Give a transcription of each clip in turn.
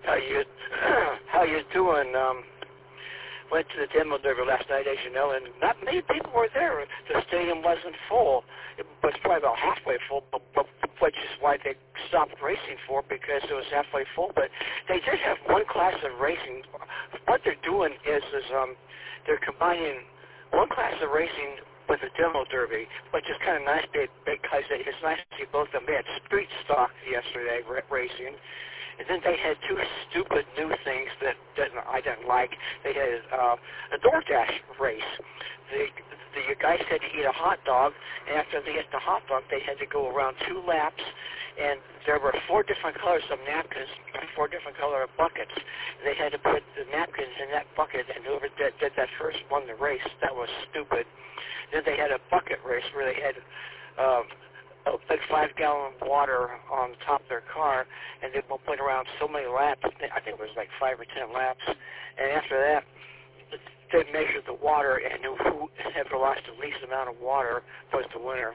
How you how you doing? Went to the demo derby last night, as you know, and not many people were there. The stadium wasn't full. It was probably about halfway full, which is why they stopped racing for, because it was halfway full. But they did have one class of racing. What they're doing is they're combining one class of racing with a demo derby, which is kind of nice because it's nice to see both of them. They had street stock yesterday racing. And then they had two stupid new things that I didn't like. They had a DoorDash race. The guy said to eat a hot dog, and after they ate the hot dog, they had to go around 2 laps, and there were 4 different colors of napkins, 4 different color of buckets. They had to put the napkins in that bucket, and whoever did that first won the race. That was stupid. Then they had a bucket race where they had a big 5-gallon water on top of their car, and they went around so many laps. I think it was like 5 or 10 laps. And after that, they measured the water, and whoever lost the least amount of water was the winner.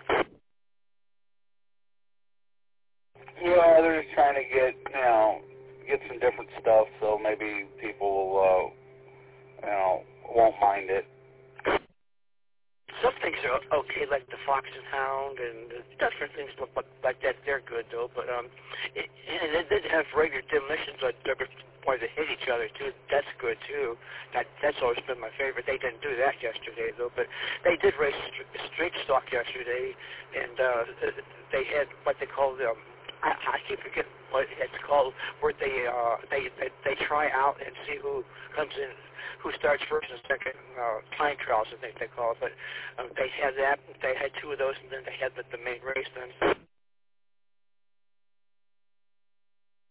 Yeah, they're just trying to get some different stuff, so maybe people, won't mind it. Some things are okay, like the Fox and Hound and different things like that. They're good, though. But and they did have regular demolitions where they hit each other, too. That's good, too. That's always been my favorite. They didn't do that yesterday, though. But they did race street stock yesterday, and they had what they call the I keep forgetting what it's called, where they try out and see who comes in, who starts first and second, time trials, I think they call it. But they had that. They had 2 of those, and then they had the main race then.